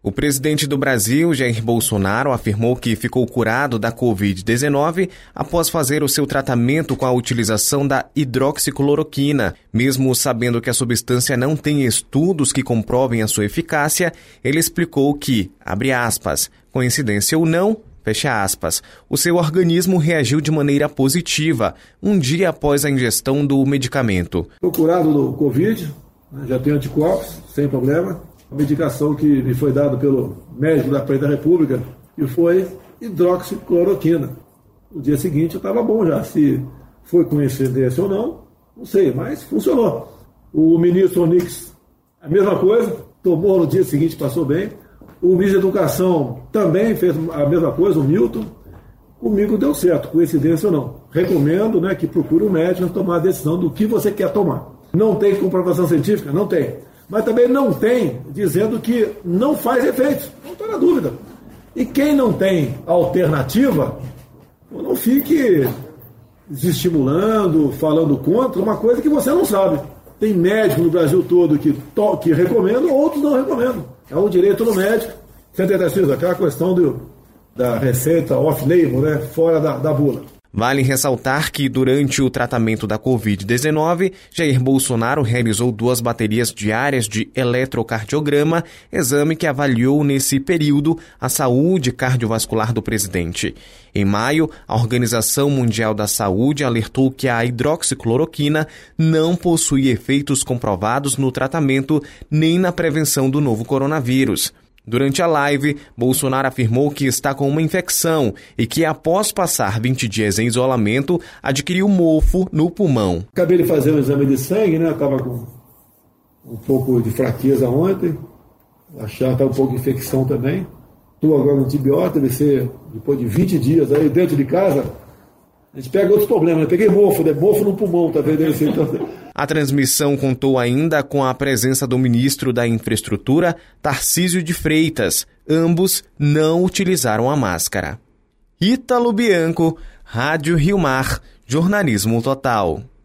O presidente do Brasil, Jair Bolsonaro, afirmou que ficou curado da Covid-19 após fazer o seu tratamento com a utilização da hidroxicloroquina. Mesmo sabendo que a substância não tem estudos que comprovem a sua eficácia, ele explicou que, abre aspas, coincidência ou não, fecha aspas, o seu organismo reagiu de maneira positiva, um dia após a ingestão do medicamento. Estou curado do Covid, já tenho anticorpos, sem problema. A medicação que me foi dada pelo médico da Presidência da República, que foi hidroxicloroquina. No dia seguinte eu estava bom já. Se foi coincidência ou não sei, mas funcionou. O ministro Onix, a mesma coisa, tomou no dia seguinte, passou bem. O ministro da Educação também fez a mesma coisa, o Milton. Comigo deu certo, coincidência ou não. Recomendo, que procure um médico tomar a decisão do que você quer tomar. Não tem comprovação científica? Não tem. Mas também não tem dizendo que não faz efeito. Não está na dúvida. E quem não tem alternativa, não fique desestimulando, falando contra uma coisa que você não sabe. Tem médico no Brasil todo que recomendam, outros não recomendam. É um direito do médico. Você entende, aquela questão da receita off-label, fora da bula. Vale ressaltar que, durante o tratamento da Covid-19, Jair Bolsonaro realizou 2 baterias diárias de eletrocardiograma, exame que avaliou nesse período a saúde cardiovascular do presidente. Em maio, a Organização Mundial da Saúde alertou que a hidroxicloroquina não possui efeitos comprovados no tratamento nem na prevenção do novo coronavírus. Durante a live, Bolsonaro afirmou que está com uma infecção e que, após passar 20 dias em isolamento, adquiriu mofo no pulmão. Acabei de fazer um exame de sangue, estava com um pouco de fraqueza ontem, achava que estava um pouco de infecção também. Estou agora no antibiótico, deve ser depois de 20 dias aí dentro de casa. A gente pega outros problemas, peguei mofo no pulmão, tá vendo? A transmissão contou ainda com a presença do ministro da Infraestrutura, Tarcísio de Freitas. Ambos não utilizaram a máscara. Ítalo Bianco, Rádio Rio Mar, Jornalismo Total.